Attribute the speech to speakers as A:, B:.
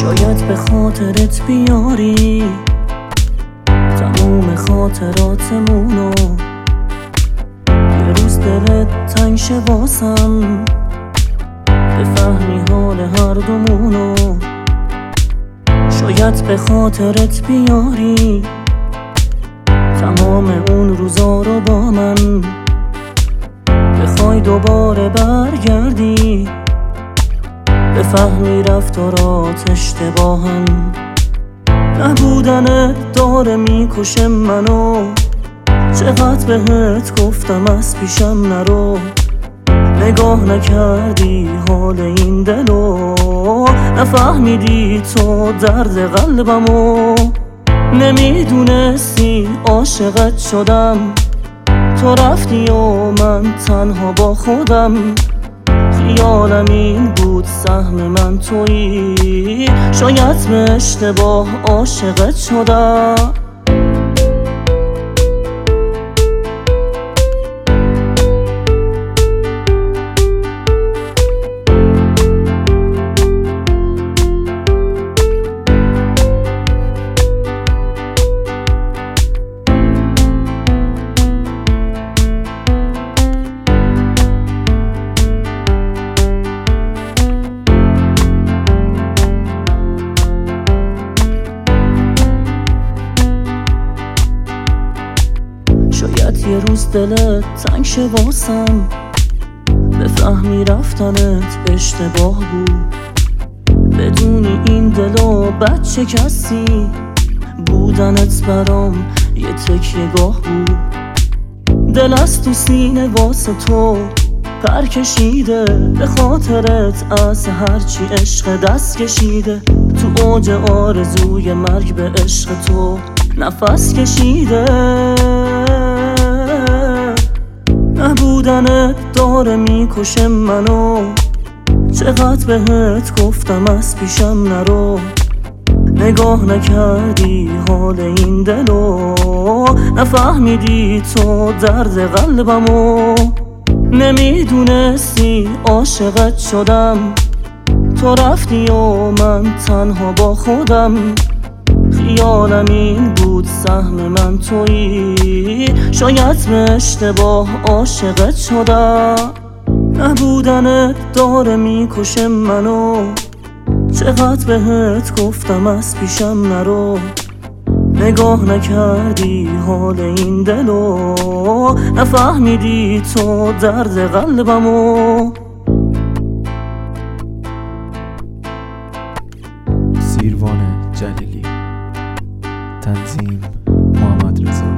A: شاید به خاطرت بیاری تموم خاطراتمونو، یه روز دلت تنگ شه واسم، بفهمی حال هر دومونو. شاید به خاطرت بیاری تمام اون روزا رو با من، بخوای دوباره برگردی بفهمی رفتارات اشتباهن. نبودنت داره میکشه منو، چقدر بهت گفتم از پیشم نرو، نگاه نکردی حال این دلو، نفهمیدی تو درد قلبمو، نمیدونستی عاشقت شدم، تو رفتی و من تنها با خودم، خیالم این بود سهم من تویی، شاید به اشتباه عاشقت شدم. شاید یه روز دلت تنگ شه واسم، بفهمی رفتنت اشتباه بود، بدونی این دلو بچه کسی بودنت برام یه تکیه گاه بود. دل از تو سینه واسه تو پر کشیده، به خاطرت از هرچی عشق دست کشیده، تو اوج آرزوی مرگ به عشق تو نفس کشیده. نبودنت داره میکشه منو، چقدر بهت گفتم از پیشم نرو، نگاه نکردی حال این دلو، نفهمیدی تو درد قلبمو، نمیدونستی عاشقت شدم، تو رفتی و من تنها با خودم، خیالم این بود سهم من تویی، شاید به اشتباه عاشقت شدم. نبودنت داره میکشه منو، چقدر بهت گفتم از پیشم نرو، نگاه نکردی حال این دلو، نفهمیدی تو درد قلبمو.
B: سیروان جلیلی، تنظیم محمد رضا.